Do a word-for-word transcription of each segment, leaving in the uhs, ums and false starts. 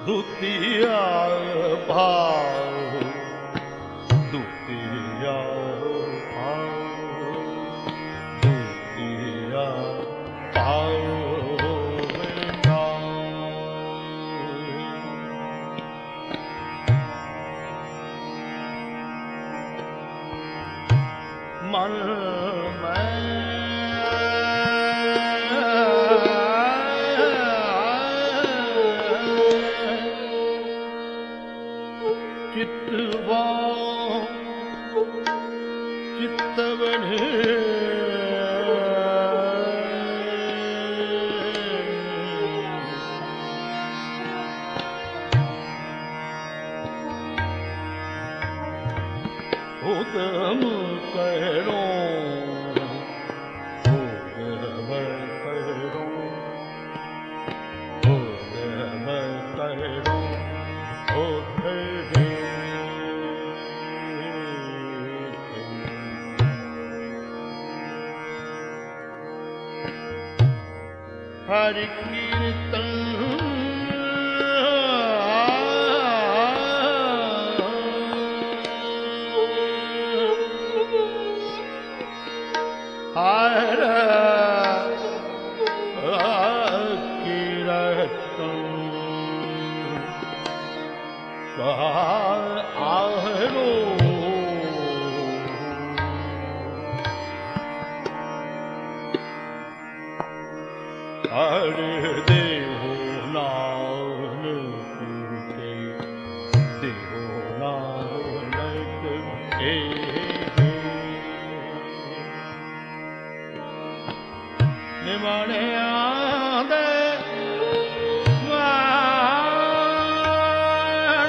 ਦੁਤੀਆ ਭਾਉ ਦੁਤੀਆ ਭਾਉ ਦੁਤੀਆ ਭਾਉ ਮਨ ਮੈਂ ਚਿਤਵਾ ਚਿਤਵਨ ਉਦਮ ਕਰੋ ਉਦਮ ਕਰੋ ਉਦਮ ਕਰੋ ਉਥੇ ਹਰਿ ਕੀਰਤਨ ਹਰ ਕੀਰਤਨ ਕਾ ਆਹਰੋ ਹਰ ਦੇਹੋ ਨਾਨਕ ਕੇ ਦੇਹੋ ਨਾਨਕ ਕੇ ਨਿਮਣਿਆ ਦੇ ਮਾਣ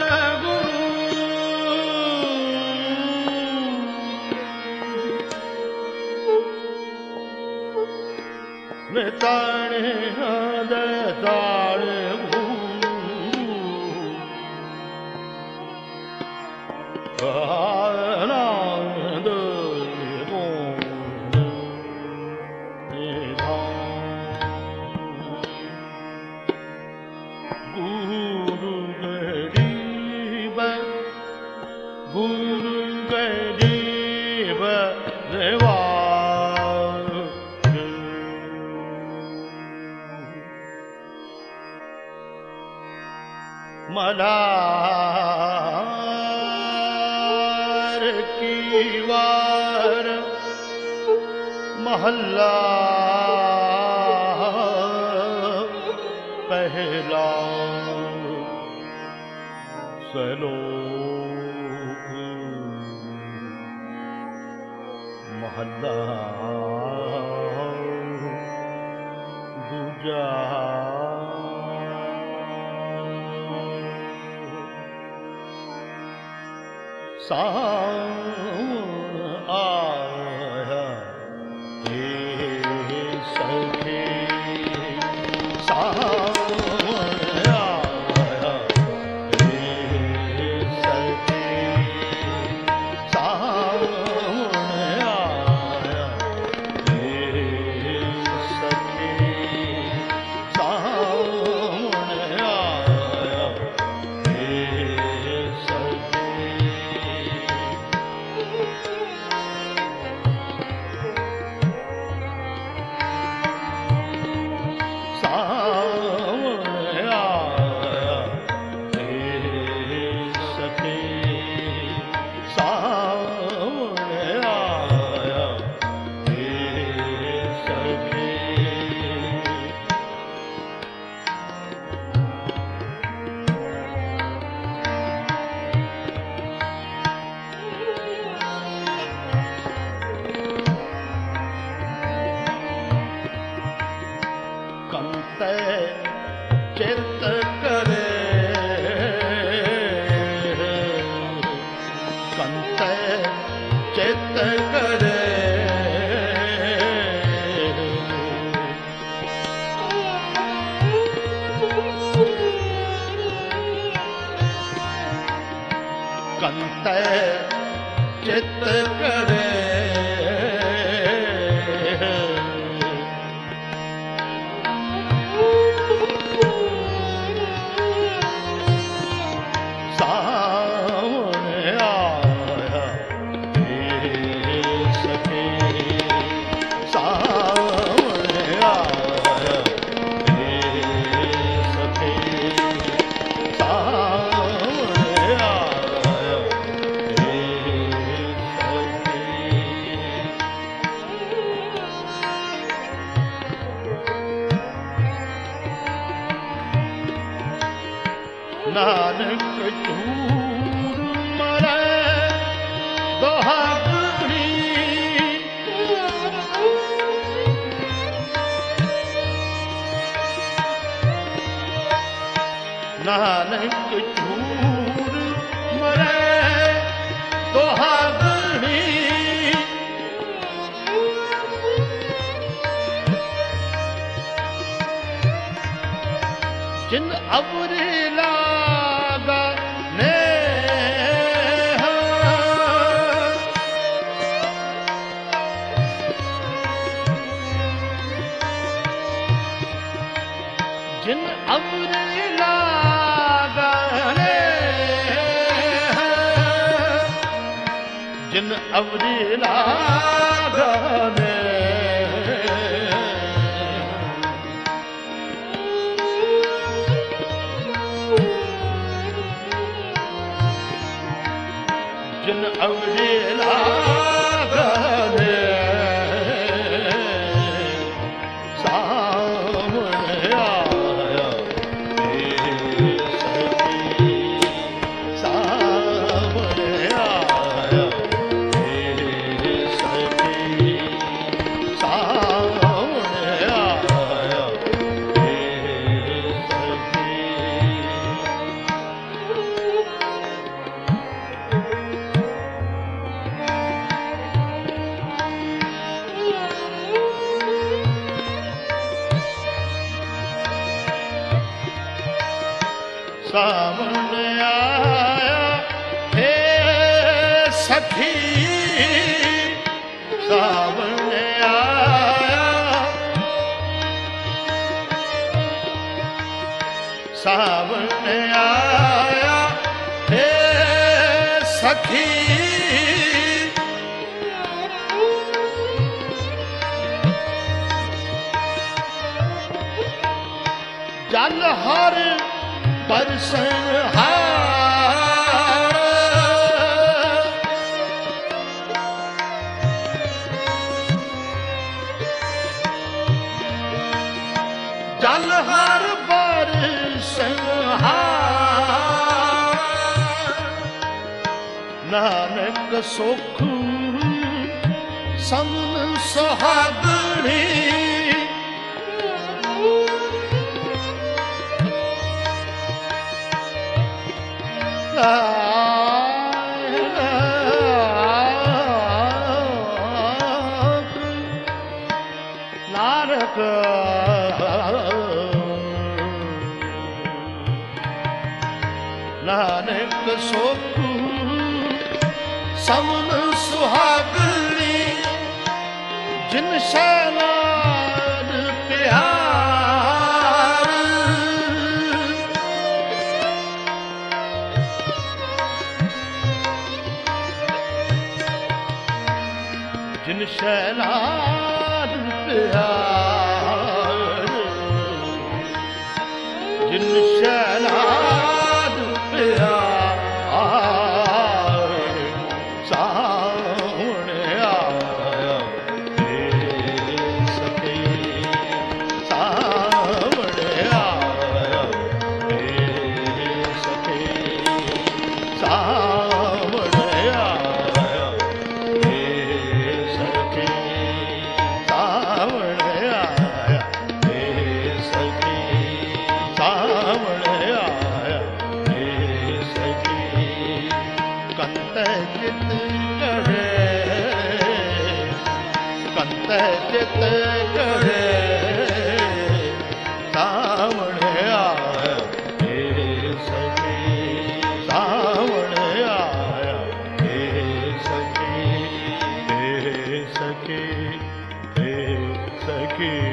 ਗੁਰੂ ਨਿਤਾਣਿਆ ਦੇ ਤਾਣ ਗੁਰੂ ਆਨੰਦ ਗੁਰੂ ਗਰੀਬ ਨਿਵਾਜ ਮਲਾਰ ਕੀ ਵਾਰ ਮਹੱਲਾ ਪਹਿਲਾ ਸਲੋਕ ਮਹੱਲਾ ਦੂਜਾ ਸਾਵਣ ਆਇਆ ਏ ਸਖੀ ਸਾਵਣ ਆਇਆ ਏ ਸਖੀ ਸਾਵਣ ਆਇਆ ਏ ਸਖੀ ਸਾਵਣ ਆਇਆ ਏ ਸਖੀ ਚਿਤ ਕਰੇ ਕੰਤੇ ਚਿਤ ਕਰੇ ਕੰਤੇ ਚਿਤ ਕਰੇ ਨਾਨਕ ਝੂਰ ਮਰੇ ਦੁਹਾਗਣੀ ਜਿਨ ਅਵਰੇ ਲਾਗਾ ਨੇ ਜਿਨ ਅਵਰੇ ਲਾਗਾ ਨੇ ਜਿਨ ਅਵਰੇ ਲਾਗਾ ਨੇ ਜਿਨ ਅਵਰੇ ਲਾਗਾ ਨੇ ਸਾਹਮਣੇ ਆਇਆ ਤੇਰੇ ਸਖੀ ਸਾਹਮਣੇ ਆਇਆ ਤੇਰੇ ਸਖੀ ਸਾਹਮਣੇ ਆਇਆ ਤੇਰੇ ਸਖੀ ਸਾਹਮਣੇ ਆਇਆ ਹੇ ਸਖੀ ਸਾਹਮਣੇ ਆਇਆ ਸਾਹਮਣੇ ਆਇਆ ਹੇ ਸਖੀ ਜਲ ਹਰ ਬਰਸਨ ਹਾਰ ਜਲ ਹਰ ਬਰਸਨ ਹਾਰ ਨਾਨਕ ਸੁਖ ਸਮਨ ਸੁਹਾਗਣੀ ਨਾਨਕ ਨਾਨਕ ਸੁਖ ਸਮਨ ਸੁਹਾਗਣੀ ਜਿਨ ਸ਼ੈਲਾਨ ਪਿਆਰ ਜਿਨ ਸ਼ੈਲਾਨ ਪਿਆਰ ਜਿਨ ਸ਼ੈਲਾਨ ਪਿਆਰ ਸਾਹਮਣੇ ਆਇਆ ਤੇਰੇ ਸਖੀ ਸਾਹਮਣੇ ਆਇਆ ਤੇਰੇ ਸਖੀ ਸਾਹਮਣੇ ਆਇਆ ਤੇਰੇ ਸਖੀ ਸਾਹਮਣੇ ਆਇਆ ਤੇਰੇ ਸਖੀ ਸਾਹਮਣੇ ਆਇਆ ਤੇਰੇ ਸਖੀ ਕੰਤ ਜਿਤ ਕਰੇ ਕੰਤ ਜਿਤ ਕਰੇ ਸਾਹਮਣੇ ਆਇਆ ਤੇਰੇ ਸਖੀ ਸਾਹਮਣੇ ਆਇਆ ਤੇਰੇ ਸਖੀ ਤੇਰੇ ਸਖੀ ਤੇਰੇ ਸਖੀ